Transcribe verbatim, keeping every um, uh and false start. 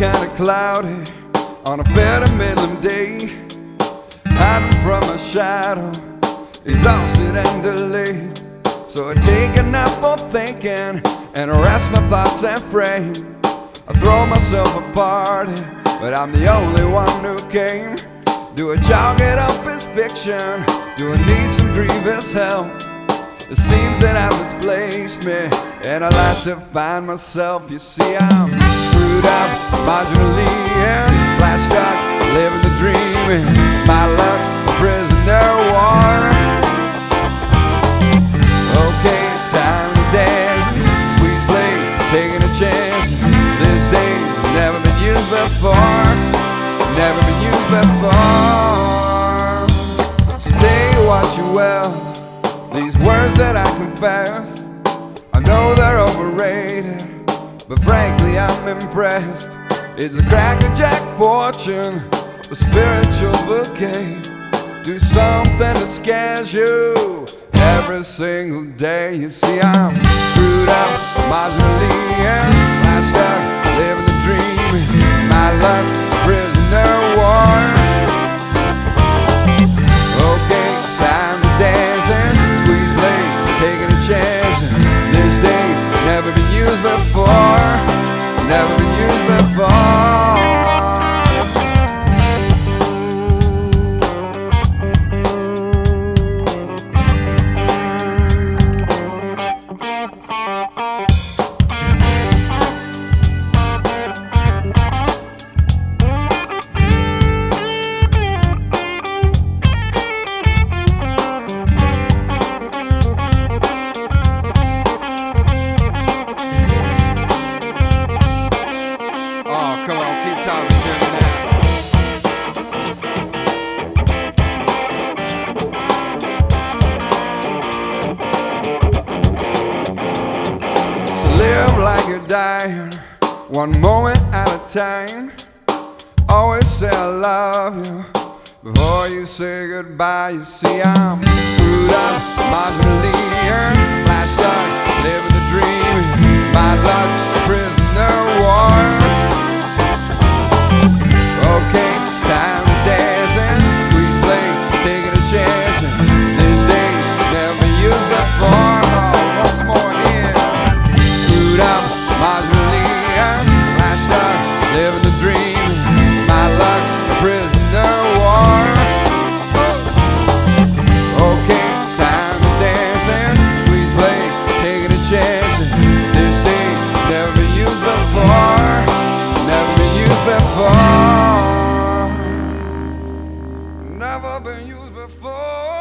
kinda cloudy on a fair to Midland day. Hiding from my shadow, exhausted and delayed. So I take a nap for thinking and rest my thoughts and frame. I throw myself a party, but I'm the only one who came. Do I chalk it up as fiction? Do I need some grievous help? It seems that I've misplaced me, and I like to find myself. You see, I'm screwed up, marginally and flashed up, living the dream in my luck's a prisoner of war. Okay, it's time to dance, squeeze play, taking a chance. This day's never been used before, never been used before. So take watch you well. These words that I confess, I know they're overrated, but frankly I'm impressed. It's a crackerjack fortune, a spiritual bouquet. Do something that scares you every single day. You see, I'm screwed up, marginally and flashed up, living the dream. My luck's a prisoner of war. Okay, it's time to dance and squeeze play, taking a chance. This day's never been used before, never been used before. Come on, keep talking to me now. So live like you're dying, one moment at a time. Always say I love you before you say goodbye. You see, I'm screwed up, marginally and flashed up, living the dream. My luck's a prisoner of war. Okay, it's time to dance and squeeze play, taking a chance. This day's never been used before. Oh, once more here. Screwed up, marginally and flashed up, living the dream. My luck's a prisoner of war. Okay, it's time to dance and squeeze play, taking a chance. This day's never been used before, never been used before. Never been used before.